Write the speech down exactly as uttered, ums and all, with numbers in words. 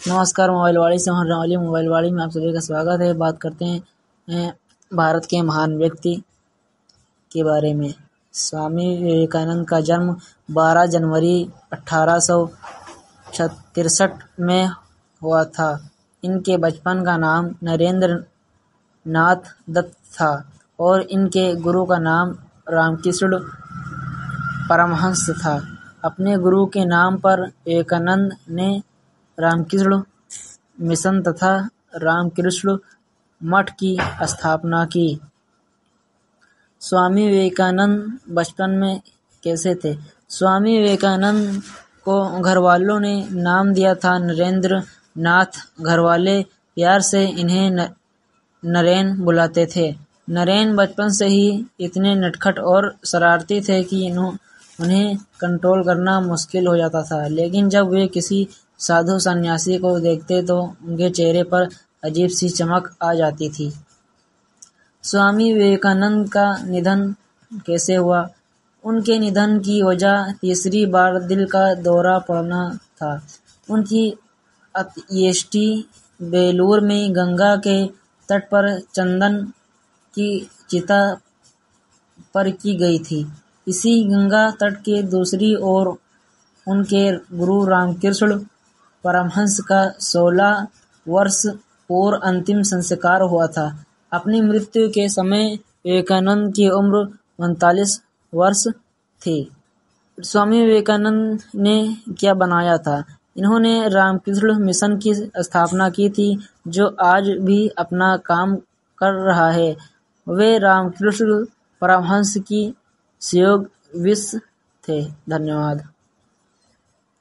नमस्कार, मोबाइल वाणी से होने वाली मोबाइल वाणी में आप सभी का स्वागत है। बात करते हैं भारत के महान व्यक्ति के बारे में। स्वामी विवेकानंद का जन्म बारह जनवरी अठारह सौ तिरसठ में हुआ था। इनके बचपन का नाम नरेंद्र नाथ दत्त था और इनके गुरु का नाम रामकृष्ण परमहंस था। अपने गुरु के नाम पर विवेकानंद ने रामकृष्ण मिशन तथा रामकृष्ण मठ की स्थापना की। स्वामी विवेकानंद बचपन में कैसे थे? स्वामी विवेकानंद को घरवालों ने नाम दिया था नरेंद्र नाथ। घरवाले प्यार से इन्हें न, नरेन बुलाते थे। नरेन बचपन से ही इतने नटखट और शरारती थे कि उन्हें कंट्रोल करना मुश्किल हो जाता था। लेकिन जब वे किसी साधु सन्यासी को देखते तो उनके चेहरे पर अजीब सी चमक आ जाती थी। स्वामी विवेकानंद का निधन कैसे हुआ? उनके निधन की वजह तीसरी बार दिल का दौरा पड़ना था। उनकी अंत्येष्टि बेलूर में गंगा के तट पर चंदन की चिता पर की गई थी। इसी गंगा तट के दूसरी ओर उनके गुरु रामकृष्ण परमहंस का सोलह वर्ष पूर्व अंतिम संस्कार हुआ था। अपनी मृत्यु के समय विवेकानंद की उम्र उनतालीस वर्ष थी। स्वामी विवेकानंद ने क्या बनाया था? इन्होंने रामकृष्ण मिशन की स्थापना की थी, जो आज भी अपना काम कर रहा है। वे रामकृष्ण परमहंस की सहयोगी थे। धन्यवाद।